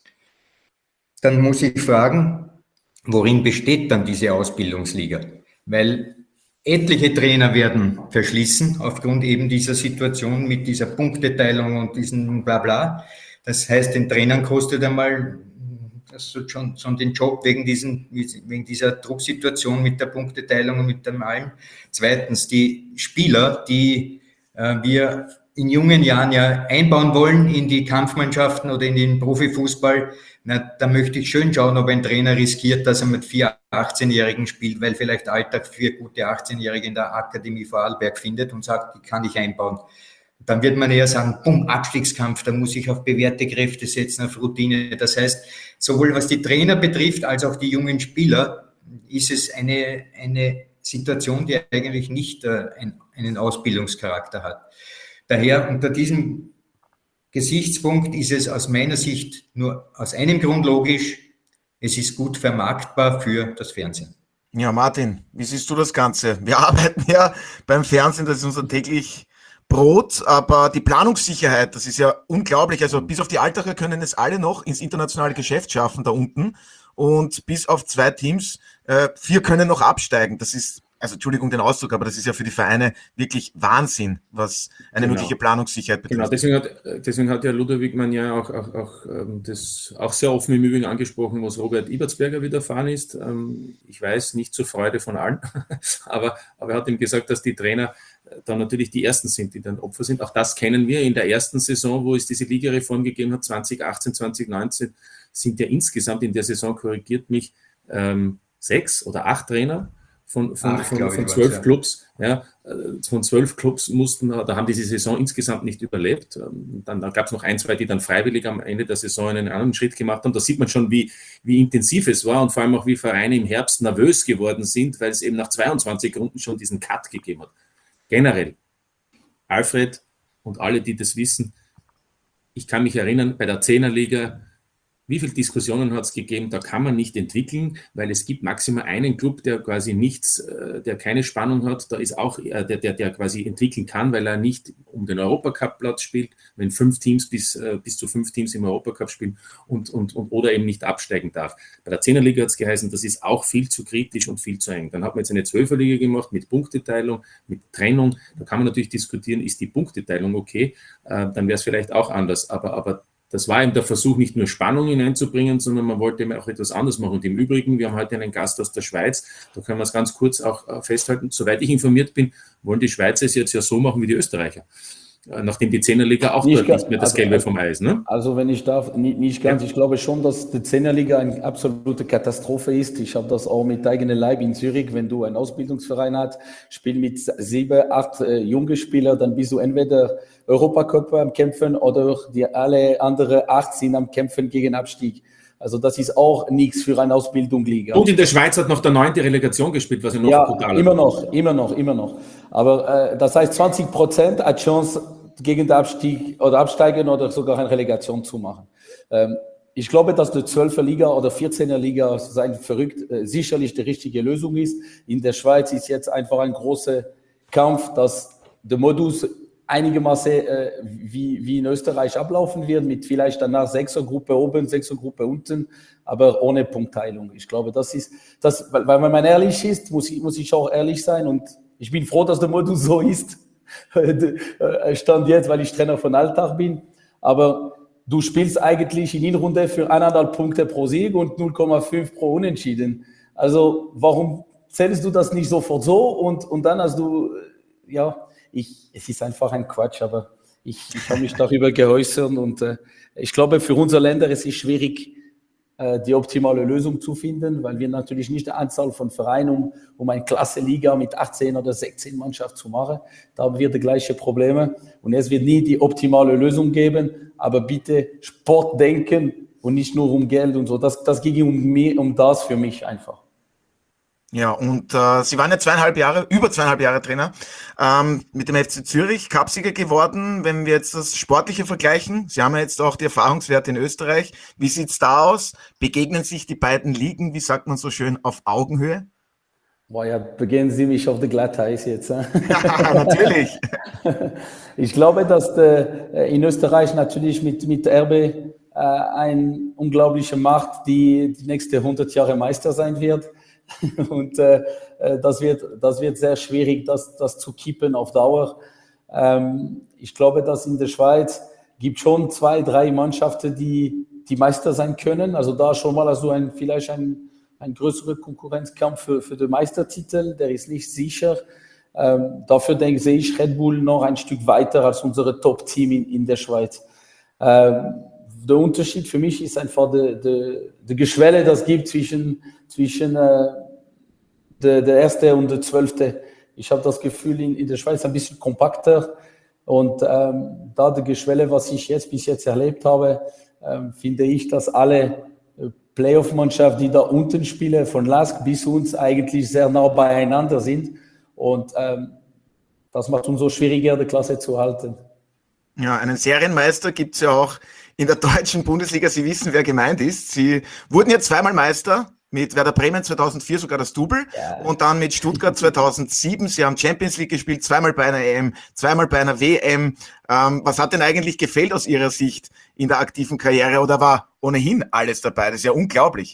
[SPEAKER 4] dann muss ich fragen, worin besteht dann diese Ausbildungsliga? Weil etliche Trainer werden verschließen aufgrund eben dieser Situation mit dieser Punkteteilung und diesem Blabla. Das heißt, den Trainern kostet einmal das schon, schon den Job wegen, diesen, wegen dieser Drucksituation mit der Punkteteilung und mit dem allem. Zweitens, die Spieler, die äh, wir in jungen Jahren ja einbauen wollen in die Kampfmannschaften oder in den Profifußball, na, da möchte ich schön schauen, ob ein Trainer riskiert, dass er mit vier achtzehnjährigen spielt, weil vielleicht Alltag vier gute achtzehnjährige in der Akademie Vorarlberg findet und sagt, die kann ich einbauen. Dann wird man eher sagen, bumm, Abstiegskampf, da muss ich auf bewährte Kräfte setzen, auf Routine. Das heißt, sowohl was die Trainer betrifft, als auch die jungen Spieler, ist es eine, eine Situation, die eigentlich nicht äh, ein, einen Ausbildungscharakter hat. Daher unter diesem Gesichtspunkt ist es aus meiner Sicht nur aus einem Grund logisch, es ist gut vermarktbar für das Fernsehen.
[SPEAKER 1] Ja, Martin, wie siehst du das Ganze? Wir arbeiten ja beim Fernsehen, das ist unser täglich Brot, aber die Planungssicherheit, das ist ja unglaublich. Also bis auf die Altacher können es alle noch ins internationale Geschäft schaffen da unten und bis auf zwei Teams, äh, vier können noch absteigen. Das ist, also Entschuldigung den Ausdruck, aber das ist ja für die Vereine wirklich Wahnsinn, was eine
[SPEAKER 6] Genau.
[SPEAKER 1] mögliche Planungssicherheit betrifft.
[SPEAKER 6] Genau, deswegen hat, deswegen hat ja Ludwig Mann ja auch, auch, auch ähm, das auch sehr offen im Übrigen angesprochen, was Robert Ibertsberger widerfahren ist. Ähm, ich weiß, nicht zur Freude von allen, aber, aber er hat ihm gesagt, dass die Trainer dann natürlich die Ersten sind, die dann Opfer sind. Auch das kennen wir in der ersten Saison, wo es diese Ligareform gegeben hat, zwanzig achtzehn, zwanzig neunzehn, sind ja insgesamt in der Saison, korrigiert mich, ähm, sechs oder acht Trainer von, von,
[SPEAKER 4] Ach,
[SPEAKER 6] von, von
[SPEAKER 4] ich,
[SPEAKER 6] zwölf
[SPEAKER 4] ja.
[SPEAKER 6] Clubs, ja, von zwölf Clubs mussten, da haben diese Saison insgesamt nicht überlebt. Dann, dann gab es noch ein, zwei, die dann freiwillig am Ende der Saison einen anderen Schritt gemacht haben. Da sieht man schon, wie, wie intensiv es war und vor allem auch, wie Vereine im Herbst nervös geworden sind, weil es eben nach zweiundzwanzig Runden schon diesen Cut gegeben hat. Generell, Alfred und alle, die das wissen, ich kann mich erinnern, bei der Zehnerliga wie viele Diskussionen hat es gegeben, da kann man nicht entwickeln, weil es gibt maximal einen Club, der quasi nichts, der keine Spannung hat, da ist auch, der, der, der quasi entwickeln kann, weil er nicht um den Europacup-Platz spielt, wenn fünf Teams bis, bis zu fünf Teams im Europacup spielen und, und, und oder eben nicht absteigen darf. Bei der Zehnerliga hat es geheißen, das ist auch viel zu kritisch und viel zu eng. Dann hat man jetzt eine Zwölferliga gemacht mit Punkteteilung, mit Trennung, da kann man natürlich diskutieren, ist die Punkteteilung okay, dann wäre es vielleicht auch anders, aber, aber das war eben der Versuch, nicht nur Spannung hineinzubringen, sondern man wollte eben auch etwas anderes machen. Und im Übrigen, wir haben heute einen Gast aus der Schweiz, da können wir es ganz kurz auch festhalten, soweit ich informiert bin, wollen die Schweizer es jetzt ja so machen wie die Österreicher, nachdem die Zehnerliga auch
[SPEAKER 3] nicht
[SPEAKER 6] dort
[SPEAKER 3] ganz,
[SPEAKER 6] nicht mehr das
[SPEAKER 3] also,
[SPEAKER 6] Gelbe
[SPEAKER 3] also,
[SPEAKER 6] vom Eis, ne?
[SPEAKER 3] Also wenn ich darf, nicht, nicht ganz, ja. Ich glaube schon, dass die Zehnerliga eine absolute Katastrophe ist. Ich habe das auch mit eigenem Leib in Zürich, wenn du einen Ausbildungsverein hast, spiel mit sieben, acht äh, junge Spieler, dann bist du entweder Europacup am Kämpfen oder die alle anderen acht sind am Kämpfen gegen Abstieg. Also das ist auch nichts für eine Ausbildungsliga.
[SPEAKER 6] Und in der Schweiz hat noch der neunte Relegation gespielt, was ja noch
[SPEAKER 3] ja,
[SPEAKER 6] brutal
[SPEAKER 3] immer noch, immer noch, immer noch. Aber äh, das heißt, zwanzig Prozent hat Chance, gegen den Abstieg oder absteigen oder sogar eine Relegation zu machen. Ähm, ich glaube, dass die zwölfter Liga oder vierzehner Liga sein verrückt äh, sicherlich die richtige Lösung ist. In der Schweiz ist jetzt einfach ein großer Kampf, dass der Modus einigermaßen äh, wie, wie in Österreich ablaufen wird, mit vielleicht danach Sechsergruppe oben, Sechsergruppe unten, aber ohne Punktteilung. Ich glaube, das ist, das, weil, weil wenn man ehrlich ist, muss ich, muss ich auch ehrlich sein und ich bin froh, dass der Modus so ist. Stand jetzt, weil ich Trainer von Alltag bin, aber du spielst eigentlich in Hinrunde für eineinhalb Punkte pro Sieg und null Komma fünf pro Unentschieden. Also warum zählst du das nicht sofort so und, und dann hast du, ja, ich, es ist einfach ein Quatsch, aber ich, ich habe mich darüber geäußert und äh, ich glaube, für unsere Länder ist es schwierig, äh, die optimale Lösung zu finden, weil wir natürlich nicht die Anzahl von Vereinen, um, um eine Klasse-Liga mit achtzehn oder sechzehn Mannschaft zu machen, da haben wir die gleichen Probleme und es wird nie die optimale Lösung geben, aber bitte Sport denken und nicht nur um Geld und so, das, das ging um, mich, um das für mich einfach.
[SPEAKER 1] Ja, und äh, Sie waren ja zweieinhalb Jahre, über zweieinhalb Jahre Trainer, ähm, mit dem F C Zürich, Cupsieger geworden. Wenn wir jetzt das Sportliche vergleichen, Sie haben ja jetzt auch die Erfahrungswerte in Österreich. Wie sieht's da aus? Begegnen sich die beiden Ligen, wie sagt man so schön, auf Augenhöhe?
[SPEAKER 3] Boah, ja, begehen Sie mich auf der Glatteis jetzt. Äh?
[SPEAKER 1] Ja, natürlich.
[SPEAKER 3] Ich glaube, dass der, in Österreich natürlich mit, mit R B äh, eine unglaubliche Macht, die die nächsten hundert Jahre Meister sein wird. Und äh, das, wird, das wird sehr schwierig, das, das zu kippen auf Dauer. Ähm, ich glaube, dass in der Schweiz gibt schon zwei, drei Mannschaften, die, die Meister sein können. Also da schon mal also ein, vielleicht ein, ein größerer Konkurrenzkampf für, für den Meistertitel, der ist nicht sicher. Ähm, dafür denke sehe ich Red Bull noch ein Stück weiter als unsere Top-Team in, in der Schweiz. Ähm, der Unterschied für mich ist einfach die, die, die Geschwelle, das gibt zwischen, zwischen äh, der, der erste und der zwölfte. Ich habe das Gefühl, in, in der Schweiz ein bisschen kompakter und ähm, da die Geschwelle, was ich jetzt bis jetzt erlebt habe, ähm, finde ich, dass alle Playoff-Mannschaften, die da unten spielen, von Lask bis uns eigentlich sehr nah beieinander sind und ähm, das macht es umso schwieriger, die Klasse zu halten.
[SPEAKER 1] Ja, einen Serienmeister gibt es ja auch in der deutschen Bundesliga. Sie wissen, wer gemeint ist. Sie wurden ja zweimal Meister, mit Werder Bremen zweitausendvier sogar das Double ja. Und dann mit Stuttgart zweitausendsieben. Sie haben Champions League gespielt, zweimal bei einer E M, zweimal bei einer W M. Ähm, was hat denn eigentlich gefehlt aus Ihrer Sicht in der aktiven Karriere oder war ohnehin alles dabei? Das ist ja unglaublich.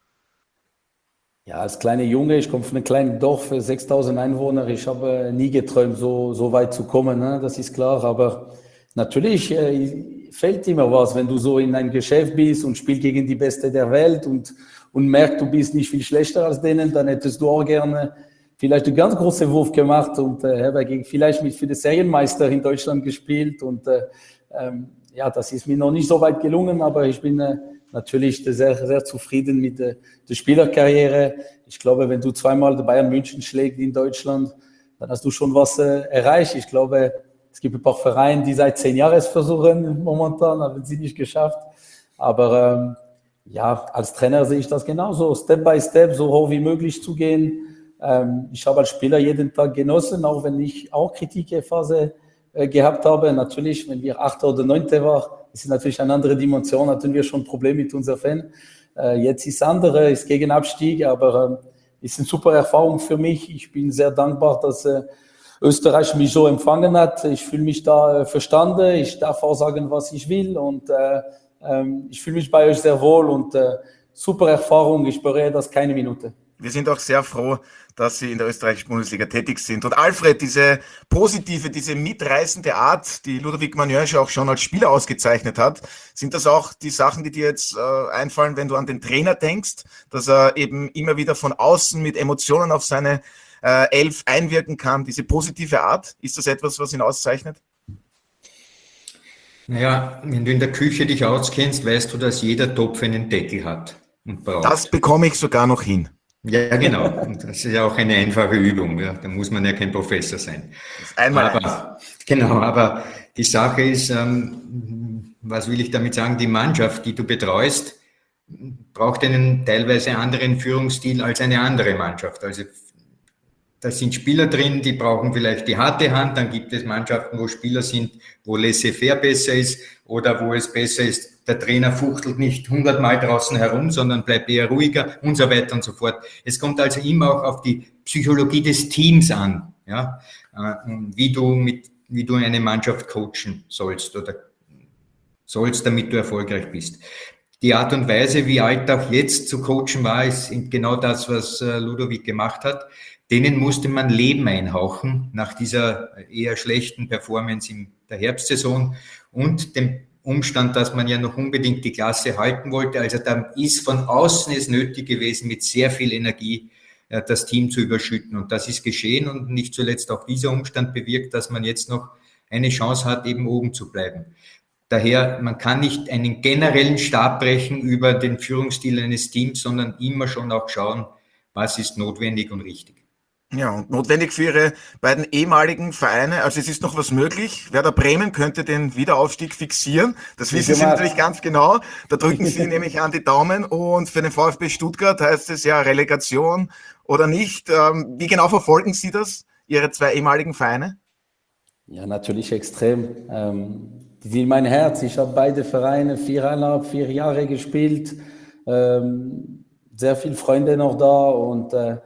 [SPEAKER 3] Ja, als kleiner Junge, ich komme von einem kleinen Dorf, sechstausend Einwohner. Ich habe nie geträumt, so, so weit zu kommen, ne? Das ist klar, aber natürlich äh, fällt immer was, wenn du so in ein Geschäft bist und spielst gegen die Beste der Welt und, und merkst, du bist nicht viel schlechter als denen, dann hättest du auch gerne vielleicht einen ganz großen Wurf gemacht und äh, habe gegen vielleicht mit für den Serienmeister in Deutschland gespielt und äh, ähm, ja, das ist mir noch nicht so weit gelungen, aber ich bin äh, natürlich sehr, sehr zufrieden mit der, der Spielerkarriere. Ich glaube, wenn du zweimal Bayern München schlägst in Deutschland, dann hast du schon was äh, erreicht. Ich glaube, es gibt ein paar Vereine, die seit zehn Jahren es versuchen, momentan, haben sie nicht geschafft. Aber ähm, ja, als Trainer sehe ich das genauso, Step by Step, so hoch wie möglich zu gehen. Ähm, ich habe als Spieler jeden Tag genossen, auch wenn ich auch Kritikphase äh, gehabt haben. Natürlich, wenn wir Achter oder Neunte waren, ist natürlich eine andere Dimension, hatten wir schon Probleme mit unseren Fans. Äh, jetzt ist es andere, ist gegen Abstieg, aber äh, ist eine super Erfahrung für mich. Ich bin sehr dankbar, dass äh, Österreich mich so empfangen hat. Ich fühle mich da äh, verstanden. Ich darf auch sagen, was ich will. Und äh, äh, ich fühle mich bei euch sehr wohl und äh, super Erfahrung. Ich bereue das keine Minute.
[SPEAKER 1] Wir sind auch sehr froh, dass Sie in der österreichischen Bundesliga tätig sind. Und Alfred, diese positive, diese mitreißende Art, die Ludovic Magnin auch schon als Spieler ausgezeichnet hat, sind das auch die Sachen, die dir jetzt äh, einfallen, wenn du an den Trainer denkst, dass er eben immer wieder von außen mit Emotionen auf seine äh, Elf einwirken kann, diese positive Art? Ist das etwas, was ihn auszeichnet?
[SPEAKER 4] Naja, wenn du in der Küche dich auskennst, weißt du, dass jeder Topf einen Deckel hat und braucht.
[SPEAKER 1] Das bekomme ich sogar noch hin.
[SPEAKER 4] Ja, genau. Und das ist ja auch eine einfache Übung. Ja. Da muss man ja kein Professor sein.
[SPEAKER 1] Einmal
[SPEAKER 4] aber, genau, aber die Sache ist, ähm, was will ich damit sagen, die Mannschaft, die du betreust, braucht einen teilweise anderen Führungsstil als eine andere Mannschaft. Also da sind Spieler drin, die brauchen vielleicht die harte Hand, dann gibt es Mannschaften, wo Spieler sind, wo laissez-faire besser ist oder wo es besser ist, der Trainer fuchtelt nicht hundertmal draußen herum, sondern bleibt eher ruhiger und so weiter und so fort. Es kommt also immer auch auf die Psychologie des Teams an, ja, wie du mit, wie du eine Mannschaft coachen sollst oder sollst, damit du erfolgreich bist. Die Art und Weise, wie Alltag jetzt zu coachen war, ist genau das, was Ludovic gemacht hat. Denen musste man Leben einhauchen nach dieser eher schlechten Performance in der Herbstsaison und dem Umstand, dass man ja noch unbedingt die Klasse halten wollte. Also da ist von außen es nötig gewesen, mit sehr viel Energie äh, das Team zu überschütten. Und das ist geschehen und nicht zuletzt auch dieser Umstand bewirkt, dass man jetzt noch eine Chance hat, eben oben zu bleiben. Daher, man kann nicht einen generellen Stab brechen über den Führungsstil eines Teams, sondern immer schon auch schauen, was ist notwendig und richtig.
[SPEAKER 1] Ja, und notwendig für Ihre beiden ehemaligen Vereine, also es ist noch was möglich. Werder Bremen könnte den Wiederaufstieg fixieren. Das wissen Sie natürlich ganz genau. Da drücken Sie nämlich an die Daumen. Und für den VfB Stuttgart heißt es ja Relegation oder nicht. Wie genau verfolgen Sie das, Ihre zwei ehemaligen Vereine?
[SPEAKER 3] Ja, natürlich extrem. Ähm, die sind mein Herz. Ich habe beide Vereine viereinhalb, vier Jahre gespielt. Ähm, sehr viele Freunde noch da und äh,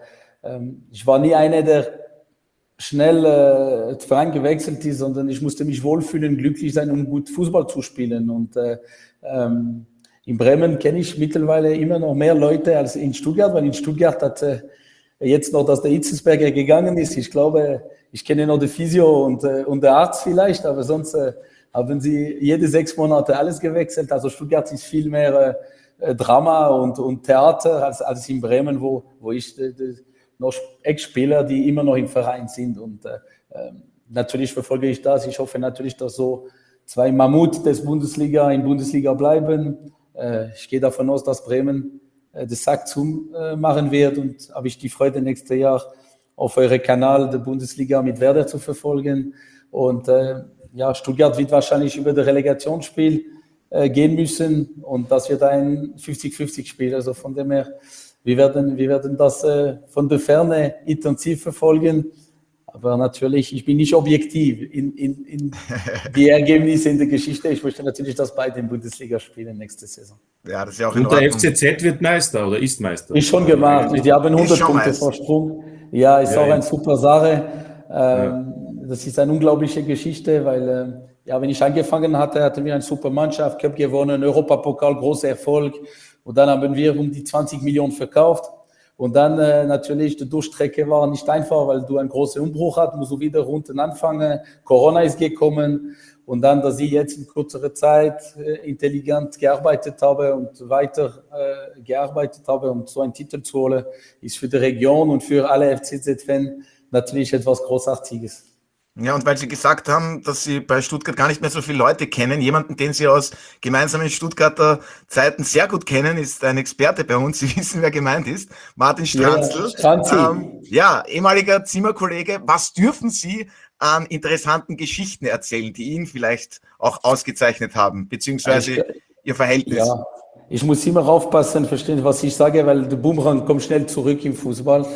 [SPEAKER 3] ich war nie einer, der schnell äh, den Verein gewechselt ist, sondern ich musste mich wohlfühlen, glücklich sein, um gut Fußball zu spielen. Und äh, ähm, in Bremen kenne ich mittlerweile immer noch mehr Leute als in Stuttgart, weil in Stuttgart hat äh, jetzt noch, dass der Itzelsberger gegangen ist. Ich glaube, ich kenne noch den Physio und, äh, und der Arzt vielleicht, aber sonst äh, haben sie jede sechs Monate alles gewechselt. Also Stuttgart ist viel mehr äh, Drama und, und Theater als, als in Bremen, wo, wo ich äh, noch Ex-Spieler, die immer noch im Verein sind. Und äh, natürlich verfolge ich das. Ich hoffe natürlich, dass so zwei Mammut des Bundesliga in Bundesliga bleiben. Äh, ich gehe davon aus, dass Bremen äh, den Sack zumachen äh, wird und habe ich die Freude, nächstes Jahr auf eurem Kanal der Bundesliga mit Werder zu verfolgen. Und äh, ja, Stuttgart wird wahrscheinlich über das Relegationsspiel äh, gehen müssen und das wird ein fünfzig fünfzig Spiel. Also von dem her, Wir werden, wir werden das äh, von der Ferne intensiv verfolgen. Aber natürlich, ich bin nicht objektiv in, in, in die Ergebnisse in der Geschichte. Ich möchte natürlich, dass beide in Bundesliga spielen nächste Saison.
[SPEAKER 1] Ja, das ist ja auch in
[SPEAKER 6] Und der
[SPEAKER 1] Ordnung.
[SPEAKER 6] F C Z wird Meister oder ist Meister?
[SPEAKER 3] Ist schon gemacht. Die haben hundert Punkte
[SPEAKER 1] Meister.
[SPEAKER 3] Vorsprung. Ja, ist
[SPEAKER 6] Ja,
[SPEAKER 3] auch
[SPEAKER 6] ja.
[SPEAKER 3] eine super Sache. Ähm,
[SPEAKER 6] Ja.
[SPEAKER 3] Das ist eine unglaubliche Geschichte, weil ähm, ja, wenn ich angefangen hatte, hatten wir eine super Mannschaft, Cup gewonnen, Europapokal, großer Erfolg. Und dann haben wir um die zwanzig Millionen verkauft. Und dann äh, natürlich, die Durchstrecke war nicht einfach, weil du einen großen Umbruch hast, musst du wieder unten anfangen. Corona ist gekommen. Und dann, dass ich jetzt in kürzerer Zeit äh, intelligent gearbeitet habe und weiter äh, gearbeitet habe, um so einen Titel zu holen, ist für die Region und für alle F C Z-Fans natürlich etwas Großartiges.
[SPEAKER 1] Ja, und weil Sie gesagt haben, dass Sie bei Stuttgart gar nicht mehr so viele Leute kennen, jemanden, den Sie aus gemeinsamen Stuttgarter Zeiten sehr gut kennen, ist ein Experte bei uns. Sie wissen, wer gemeint ist. Martin Stranzl.
[SPEAKER 3] Ja, Stranzi.
[SPEAKER 1] Ähm, ja, ehemaliger Zimmerkollege. Was dürfen Sie an interessanten Geschichten erzählen, die ihn vielleicht auch ausgezeichnet haben, beziehungsweise
[SPEAKER 3] Ich-
[SPEAKER 1] Ihr Verhältnis?
[SPEAKER 3] Ja, ich muss immer aufpassen, verstehen, was ich sage, weil der Boomerang kommt schnell zurück im Fußball.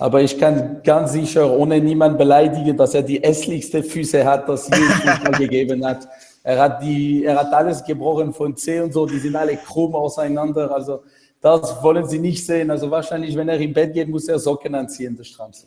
[SPEAKER 3] Aber ich kann ganz sicher ohne niemanden beleidigen, dass er die hässlichsten Füße hat, das je im Fußball gegeben hat. Er hat, die, er hat alles gebrochen von Zeh und so, die sind alle krumm auseinander. Also das wollen Sie nicht sehen. Also wahrscheinlich, wenn er im Bett geht, muss er Socken anziehen, der Stranzel.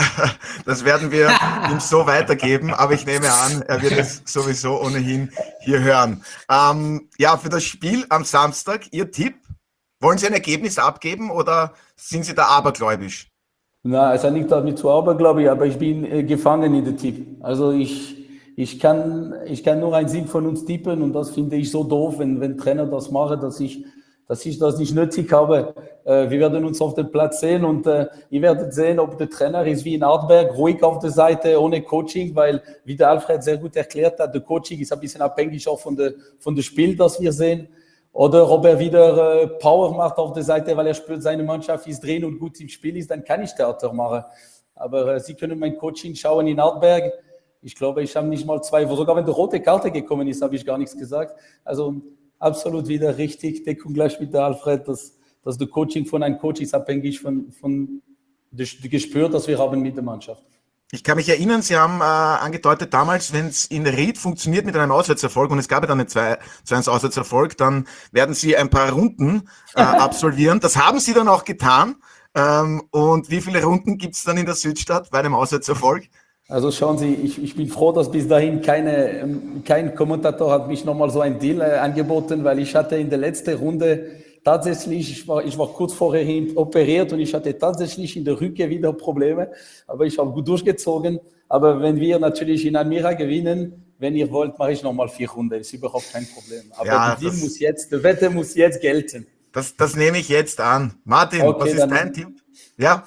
[SPEAKER 1] Das werden wir ihm so weitergeben, aber ich nehme an, er wird es sowieso ohnehin hier hören. Ähm, ja, für das Spiel am Samstag, Ihr Tipp? Wollen Sie ein Ergebnis abgeben oder sind Sie da abergläubisch?
[SPEAKER 3] Na, es hat nicht damit zu abergläubisch, aber ich bin äh, gefangen in den Tipp. Also ich, ich, kann, ich kann nur einen Sieg von uns tippen und das finde ich so doof, wenn, wenn Trainer das machen, dass ich, dass ich das nicht nötig habe. Äh, wir werden uns auf dem Platz sehen und äh, ihr werdet sehen, ob der Trainer ist wie in Artberg, ruhig auf der Seite, ohne Coaching, weil, wie der Alfred sehr gut erklärt hat, der Coaching ist ein bisschen abhängig auch von der, von der Spiel, das wir sehen. Oder ob er wieder äh, Power macht auf der Seite, weil er spürt, seine Mannschaft ist drin und gut im Spiel ist, dann kann ich Theater machen. Aber äh, Sie können mein Coaching schauen in Artberg. Ich glaube, ich habe nicht mal zwei, sogar wenn die rote Karte gekommen ist, habe ich gar nichts gesagt. Also absolut wieder richtig, Deckung gleich mit der Alfred, dass, dass der Coaching von einem Coach ist abhängig von, von dem Gespür, das wir haben mit der Mannschaft.
[SPEAKER 1] Ich kann mich erinnern, Sie haben äh, angedeutet damals, wenn es in Ried funktioniert mit einem Auswärtserfolg und es gab ja dann einen zwei zu eins Auswärtserfolg, dann werden Sie ein paar Runden äh, absolvieren. Das haben Sie dann auch getan. Ähm, und wie viele Runden gibt es dann in der Südstadt bei einem Auswärtserfolg?
[SPEAKER 3] Also schauen Sie, ich, ich bin froh, dass bis dahin keine, kein Kommentator hat mich nochmal so ein Deal äh, angeboten, weil ich hatte in der letzten Runde tatsächlich, ich war, ich war kurz vorher operiert und ich hatte tatsächlich in der Rücke wieder Probleme, aber ich habe gut durchgezogen. Aber wenn wir natürlich in Almira gewinnen, wenn ihr wollt, mache ich nochmal vier Runden, ist überhaupt kein Problem. Aber
[SPEAKER 1] ja,
[SPEAKER 3] die Deal muss jetzt, der Wette muss jetzt gelten.
[SPEAKER 1] Das, das nehme ich jetzt an. Martin, okay, was ist dein Tipp? Ja.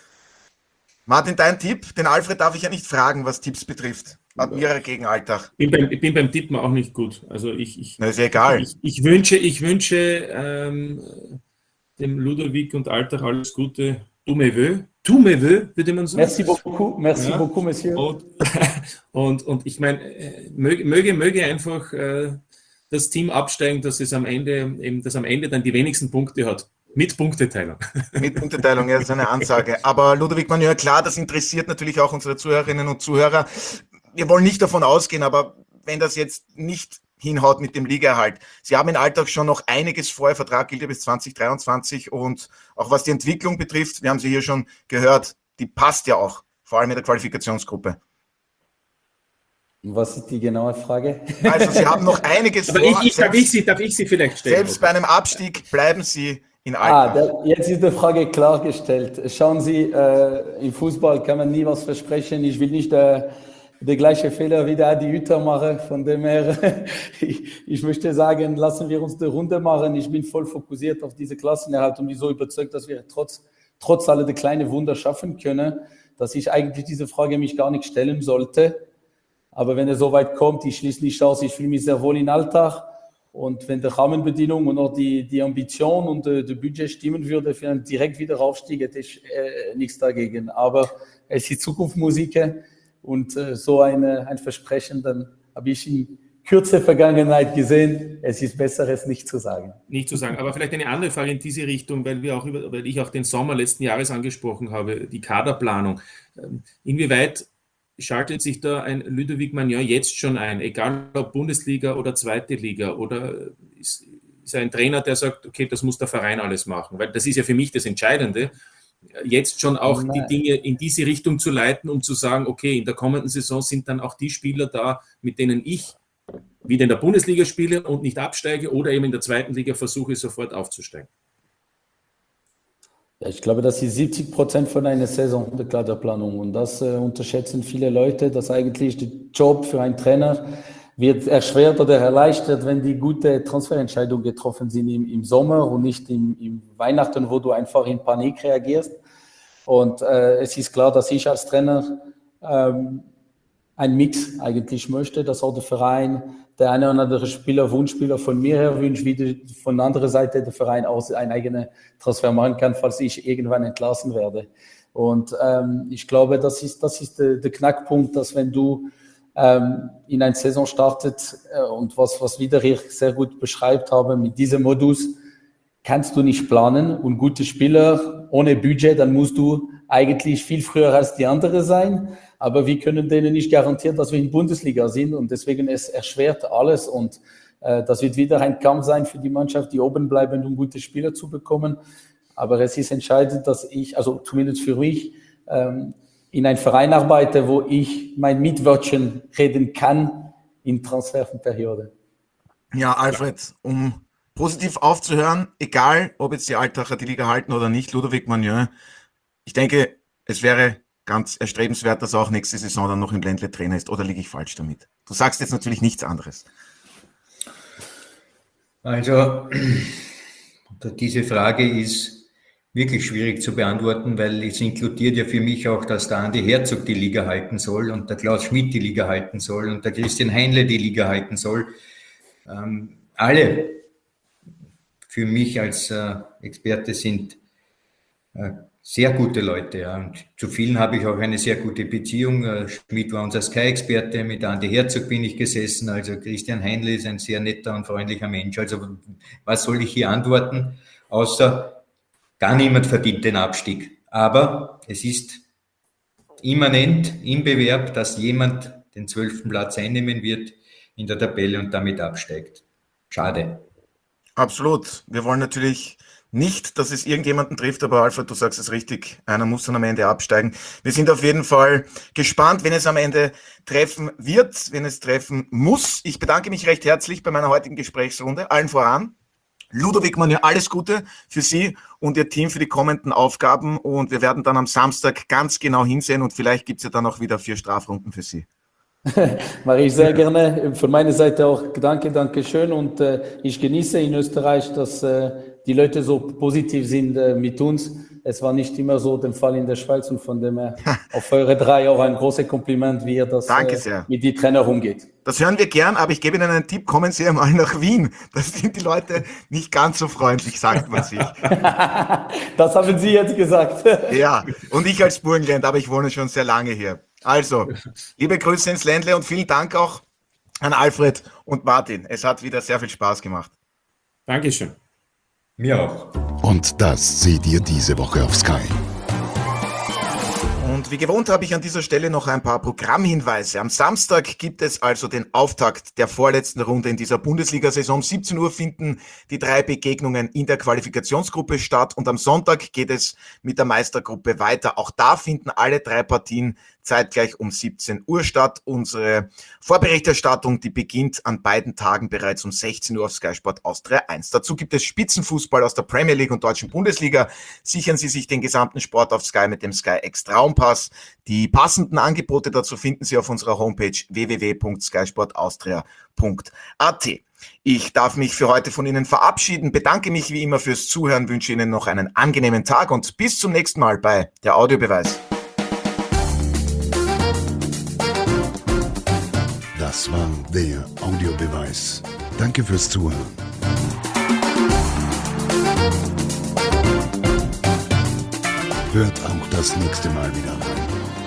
[SPEAKER 1] Martin, dein Tipp? Den Alfred darf ich ja nicht fragen, was Tipps betrifft. Admira gegen Altach.
[SPEAKER 6] Ich bin beim, ich bin beim Tippen auch nicht gut. Also ich, ich,
[SPEAKER 1] Na, ist ja egal.
[SPEAKER 6] Ich, ich wünsche, ich wünsche ähm, dem Ludovic und Altach alles Gute. Tu me veux. Tu me veux, würde man sagen.
[SPEAKER 3] Merci beaucoup, merci ja. beaucoup, Monsieur.
[SPEAKER 6] Und, und, und ich meine, möge, möge, möge einfach äh, das Team absteigen, dass es am Ende eben, dass am Ende dann die wenigsten Punkte hat. Mit Punkteteilung.
[SPEAKER 1] Mit Punkteteilung, ja, das ist eine Ansage. Aber Ludovic Magnier, klar, das interessiert natürlich auch unsere Zuhörerinnen und Zuhörer. Wir wollen nicht davon ausgehen, aber wenn das jetzt nicht hinhaut mit dem Ligaerhalt. Sie haben in Altach schon noch einiges vor, der Vertrag gilt ja bis zwanzig dreiundzwanzig und auch was die Entwicklung betrifft, wir haben sie hier schon gehört, die passt ja auch, vor allem in der Qualifikationsgruppe.
[SPEAKER 3] Was ist die genaue Frage?
[SPEAKER 1] Also Sie haben noch einiges
[SPEAKER 6] aber vor. Ich, ich, selbst, darf, ich sie, darf ich sie vielleicht stellen?
[SPEAKER 1] Selbst bei einem Abstieg bleiben Sie in Altach.
[SPEAKER 3] Ah, der, jetzt ist die Frage klargestellt. Schauen Sie, äh, im Fußball kann man nie was versprechen. Ich will nicht äh, der gleiche Fehler wie der Adi Hütter machen. Von dem her, ich, ich möchte sagen, lassen wir uns die Runde machen. Ich bin voll fokussiert auf diese Klassenerhalt und bin so überzeugt, dass wir trotz, trotz aller der kleinen Wunder schaffen können, dass ich eigentlich diese Frage mich gar nicht stellen sollte. Aber wenn er so weit kommt, ich schließe nicht aus, ich fühle mich sehr wohl in Altach. Und wenn die Rahmenbedingungen und auch die, die Ambition und das Budget stimmen würde für einen direkt Wiederaufstieg, hätte ich äh, nichts dagegen. Aber es ist Zukunftsmusik und äh, so eine, ein Versprechen, dann habe ich in kürzer Vergangenheit gesehen, es ist besser, es nicht zu sagen.
[SPEAKER 6] Nicht zu sagen, aber vielleicht eine andere Frage in diese Richtung, weil, wir auch über, weil ich auch den Sommer letzten Jahres angesprochen habe, die Kaderplanung. Inwieweit schaltet sich da ein Ludovic Magnier jetzt schon ein, egal ob Bundesliga oder zweite Liga, oder ist, ist er ein Trainer, der sagt, okay, das muss der Verein alles machen, weil das ist ja für mich das Entscheidende, jetzt schon auch Nein. die Dinge in diese Richtung zu leiten, um zu sagen, okay, in der kommenden Saison sind dann auch die Spieler da, mit denen ich wieder in der Bundesliga spiele und nicht absteige oder eben in der zweiten Liga versuche, sofort aufzusteigen.
[SPEAKER 3] Ja, ich glaube, das ist siebzig Prozent von einer Saison der Kaderplanung und das äh, unterschätzen viele Leute, dass eigentlich der Job für einen Trainer wird erschwert oder erleichtert, wenn die gute Transferentscheidungen getroffen sind im, im Sommer und nicht im, im Weihnachten, wo du einfach in Panik reagierst. Und äh, es ist klar, dass ich als Trainer ähm, einen Mix eigentlich möchte, dass auch der Verein der eine oder andere Spieler, Wunschspieler von mir her wünscht, wie die, von der anderen Seite der Verein auch einen eigenen Transfer machen kann, falls ich irgendwann entlassen werde. Und ähm, ich glaube, das ist, das ist der, der Knackpunkt, dass wenn du ähm, in eine Saison startet äh, und was, was wieder hier sehr gut beschreibt habe, mit diesem Modus kannst du nicht planen und gute Spieler ohne Budget, dann musst du eigentlich viel früher als die anderen sein, aber wir können denen nicht garantieren, dass wir in Bundesliga sind und deswegen es erschwert alles und äh, das wird wieder ein Kampf sein für die Mannschaft, die oben bleiben, um gute Spieler zu bekommen. Aber es ist entscheidend, dass ich, also zumindest für mich, ähm, in einen Verein arbeite, wo ich mein Mitwörtchen reden kann in Transferperiode.
[SPEAKER 1] Ja, Alfred, um positiv aufzuhören, egal ob jetzt die Altacher die Liga halten oder nicht, Ludovic Magnin, ich denke, es wäre ganz erstrebenswert, dass er auch nächste Saison dann noch im Ländle Trainer ist. Oder liege ich falsch damit? Du sagst jetzt natürlich nichts anderes.
[SPEAKER 4] Also, diese Frage ist wirklich schwierig zu beantworten, weil es inkludiert ja für mich auch, dass der Andi Herzog die Liga halten soll und der Klaus Schmidt die Liga halten soll und der Christian Heinle die Liga halten soll. Ähm, alle für mich als äh, Experte sind äh, sehr gute Leute. Ja. Und zu vielen habe ich auch eine sehr gute Beziehung. Äh, Schmidt war unser Sky-Experte, mit Andi Herzog bin ich gesessen. Also Christian Heinle ist ein sehr netter und freundlicher Mensch. Also was soll ich hier antworten, außer gar niemand verdient den Abstieg. Aber es ist immanent im Bewerb, dass jemand den zwölften Platz einnehmen wird in der Tabelle und damit absteigt. Schade.
[SPEAKER 1] Absolut. Wir wollen natürlich nicht, dass es irgendjemanden trifft, aber Alfred, du sagst es richtig, einer muss dann am Ende absteigen. Wir sind auf jeden Fall gespannt, wenn es am Ende treffen wird, wenn es treffen muss. Ich bedanke mich recht herzlich bei meiner heutigen Gesprächsrunde, allen voran Ludovic Magnin, alles Gute für Sie und Ihr Team für die kommenden Aufgaben und wir werden dann am Samstag ganz genau hinsehen und vielleicht gibt es ja dann auch wieder vier Strafrunden für Sie.
[SPEAKER 3] Mache ich sehr gerne. Von meiner Seite auch danke, danke schön und äh, ich genieße in Österreich, dass äh, die Leute so positiv sind äh, mit uns. Es war nicht immer so der Fall in der Schweiz und von dem her auf eure drei auch ein großes Kompliment, wie ihr das
[SPEAKER 1] Danke
[SPEAKER 3] äh,
[SPEAKER 1] sehr.
[SPEAKER 3] mit den Trainer umgeht.
[SPEAKER 1] Das hören wir gern, aber ich gebe Ihnen einen Tipp, kommen Sie einmal nach Wien. Da sind die Leute nicht ganz so freundlich, sagt man sich.
[SPEAKER 3] Das haben Sie jetzt gesagt.
[SPEAKER 1] Ja, und ich als Burgenländer, aber ich wohne schon sehr lange hier. Also, liebe Grüße ins Ländle und vielen Dank auch an Alfred und Martin. Es hat wieder sehr viel Spaß gemacht.
[SPEAKER 6] Dankeschön.
[SPEAKER 4] Mir auch.
[SPEAKER 2] Und das seht ihr diese Woche auf Sky.
[SPEAKER 1] Und wie gewohnt habe ich an dieser Stelle noch ein paar Programmhinweise. Am Samstag gibt es also den Auftakt der vorletzten Runde in dieser Bundesliga-Saison. Um siebzehn Uhr finden die drei Begegnungen in der Qualifikationsgruppe statt und am Sonntag geht es mit der Meistergruppe weiter. Auch da finden alle drei Partien zeitgleich um siebzehn Uhr statt. Unsere Vorberichterstattung, die beginnt an beiden Tagen bereits um sechzehn Uhr auf Sky Sport Austria eins. Dazu gibt es Spitzenfußball aus der Premier League und Deutschen Bundesliga. Sichern Sie sich den gesamten Sport auf Sky mit dem Sky X Traumpass. Die passenden Angebote dazu finden Sie auf unserer Homepage w w w punkt sky sport austria punkt a t. Ich darf mich für heute von Ihnen verabschieden, bedanke mich wie immer fürs Zuhören, wünsche Ihnen noch einen angenehmen Tag und bis zum nächsten Mal bei der Audiobeweis.
[SPEAKER 2] Das war der Audiobeweis. Danke fürs Zuhören. Hört auch das nächste Mal wieder rein.